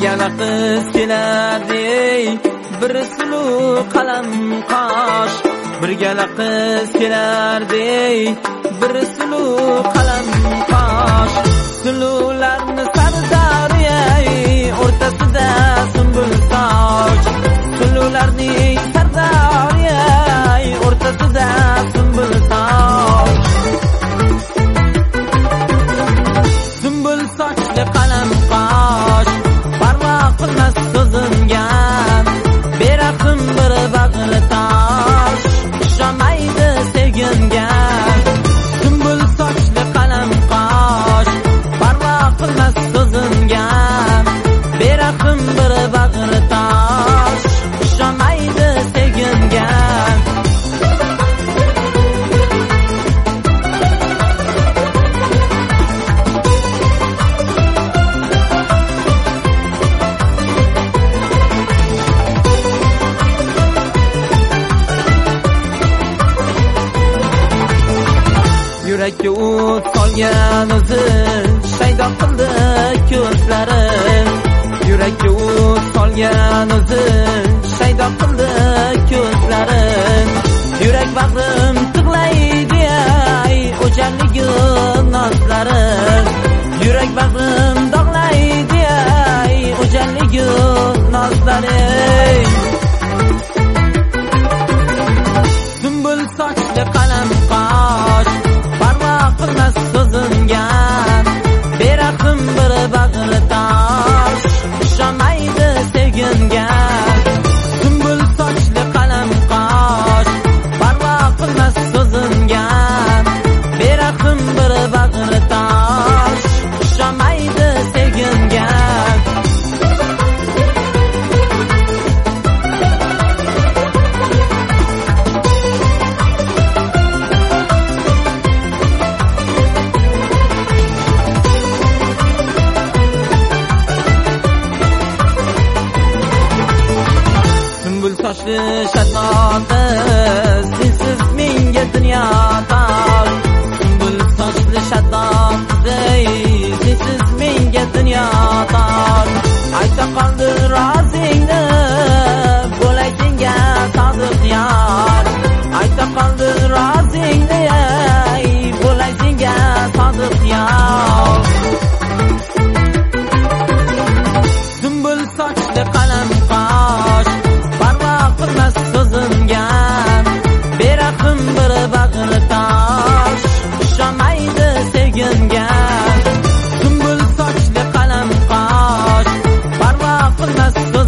yana qiz kelardi bir sulu qalam qosh birgala qiz kelardi bir sulu qalam qosh sulularni sardariya o'rtasida sumbul soch sulularning sardariya o'rtasida sumbul soch sumbul sochli qalam qosh parvo qilmas so'zingan beraqim bir bag'ri tosh ishomaydi sevgimga sumbul sochli qalam qosh parvo qilmas so'zingan beraqim bir bag'ri tosh ishomaydi sevgimga yurakka o't solgan o'zi shaydo qildi ko'zlari yurakka o't solgan o'zi shaydo qildi ko'zlari yurak bag'rim tig'laydi ay o'jarligi nozlari yurak bag'rim dog'laydi ay o'jarligi nozlari sumbul sochli qalam qosh parvo qilmas so'zingan beraqim bir bag'ri tosh ishomaydi sevgimga sumbul sochli qalam qosh parvo qilmas so'zingan beraqim bir bag'ri tosh ishomaydi sevgimga sumbul sochli shatnoti sensiz menga dunyo tor sumbul sochli shatnoti sensiz menga dunyo tor ayta qoldi rozingni bo'lay senga sodiq yor ayta qoldi rozingni bo'lay senga sodiq yor sumbul sochli qalam qosh parvo qilmas so'zingan beraqim bir bag'ri tosh ishomaydi sevgimga sumbul sochli qalam qosh parvo qilmas